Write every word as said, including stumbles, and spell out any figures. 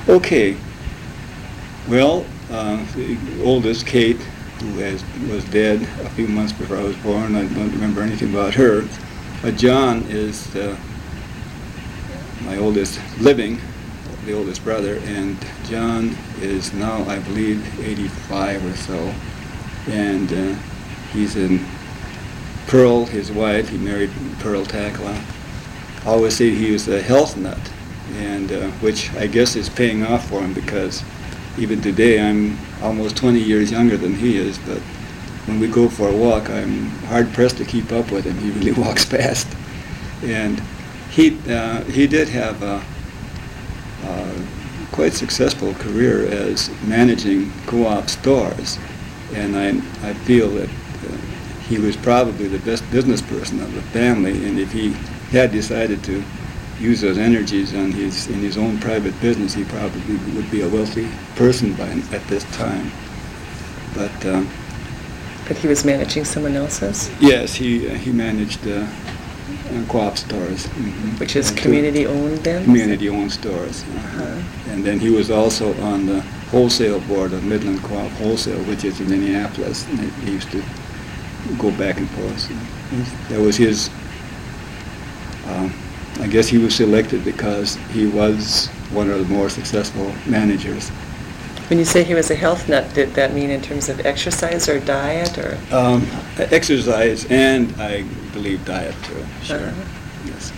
Okay. Well, uh, the oldest, Kate, who has, was dead a few months before I was born. I don't remember anything about her. Uh, John is uh, my oldest living, the oldest brother, and John is now, I believe, eighty-five or so. And uh, he's in Pearl, his wife. He married Pearl Takla. I always say he was a health nut, and uh, which I guess is paying off for him, because even today I'm almost twenty years younger than he is, but when we go for a walk, I'm hard-pressed to keep up with him. He really walks fast. And he uh, he did have a, a quite successful career as managing co-op stores, and I, I feel that uh, he was probably the best business person of the family, and if he had decided to use those energies on his in his own private business, he probably would be a wealthy person by at this time. But um, but he was managing someone else's? Yes, he uh, he managed uh, uh, co-op stores, mm-hmm. Which is And community-owned then? Community-owned stores. Uh-huh. Uh-huh. And then he was also on the wholesale board of Midland Co-op Wholesale, which is in Minneapolis. And he used to go back and forth. So that was his. Um, I guess he was selected because he was one of the more successful managers. When you say he was a health nut, did that mean in terms of exercise or diet, or? Um, exercise and I believe diet too. Sure. Uh-huh. Yes.